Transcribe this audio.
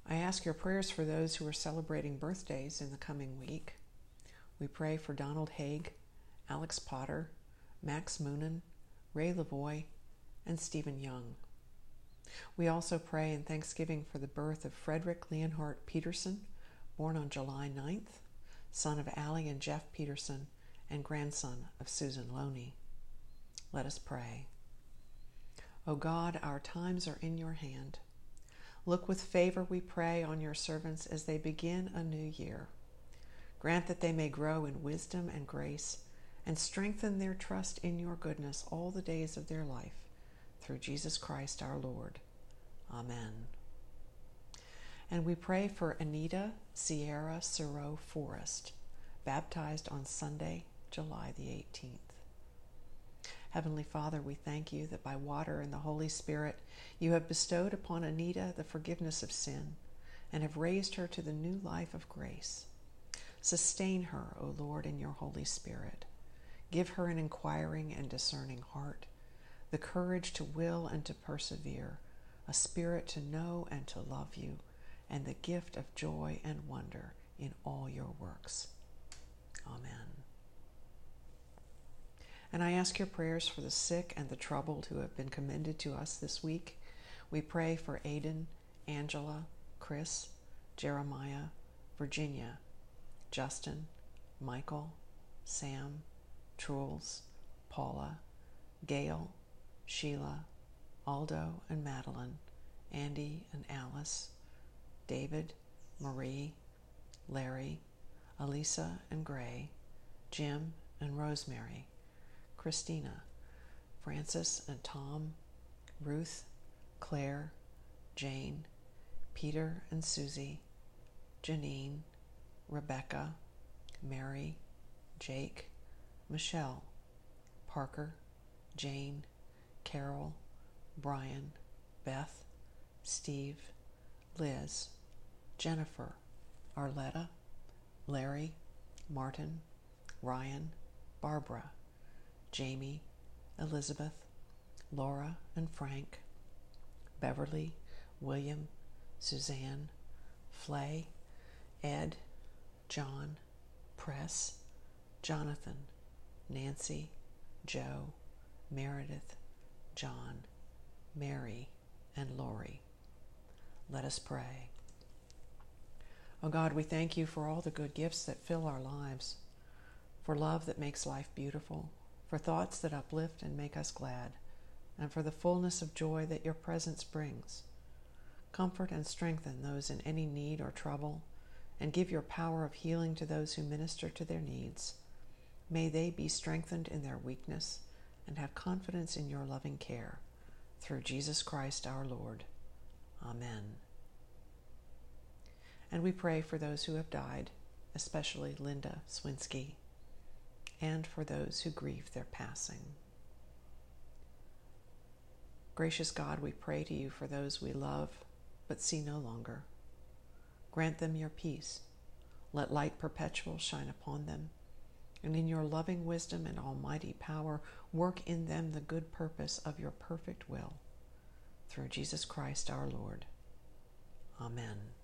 I ask your prayers for those who are celebrating birthdays in the coming week. We pray for Donald Haig, Alex Potter, Max Moonen, Ray Lavoie, and Stephen Young. We also pray in thanksgiving for the birth of Frederick Leonhardt Peterson, born on July 9th, son of Allie and Jeff Peterson, and grandson of Susan Loney. Let us pray. O God, our times are in your hand. Look with favor, we pray, on your servants as they begin a new year. Grant that they may grow in wisdom and grace and strengthen their trust in your goodness all the days of their life, through Jesus Christ our Lord. Amen. And we pray for Anita Sierra Siro Forrest, baptized on Sunday, July the 18th. Heavenly Father, we thank you that by water and the Holy Spirit you have bestowed upon Anita the forgiveness of sin and have raised her to the new life of grace. Sustain her, O Lord, in your Holy Spirit. Give her an inquiring and discerning heart, the courage to will and to persevere, a spirit to know and to love you, and the gift of joy and wonder in all your works. Amen. And I ask your prayers for the sick and the troubled who have been commended to us this week. We pray for Aiden, Angela, Chris, Jeremiah, Virginia, Justin, Michael, Sam, Truls, Paula, Gail, Sheila, Aldo and Madeline, Andy and Alice, David, Marie, Larry, Elisa and Gray, Jim and Rosemary, Christina, Francis and Tom, Ruth, Claire, Jane, Peter and Susie, Janine, Rebecca, Mary, Jake, Michelle, Parker, Jane, Carol, Brian, Beth, Steve, Liz, Jennifer, Arletta, Larry, Martin, Ryan, Barbara, Jamie, Elizabeth, Laura and Frank, Beverly, William, Suzanne, Flay, Ed, John, Press, Jonathan, Nancy, Joe, Meredith, John, Mary, and Lori. Let us pray. O God, we thank you for all the good gifts that fill our lives, for love that makes life beautiful, for thoughts that uplift and make us glad, and for the fullness of joy that your presence brings. Comfort and strengthen those in any need or trouble, and give your power of healing to those who minister to their needs. May they be strengthened in their weakness and have confidence in your loving care. Through Jesus Christ our Lord. Amen. And we pray for those who have died, especially Linda Swinsky, and for those who grieve their passing. Gracious God, we pray to you for those we love but see no longer. Grant them your peace. Let light perpetual shine upon them, and in your loving wisdom and almighty power, work in them the good purpose of your perfect will. Through Jesus Christ our Lord. Amen.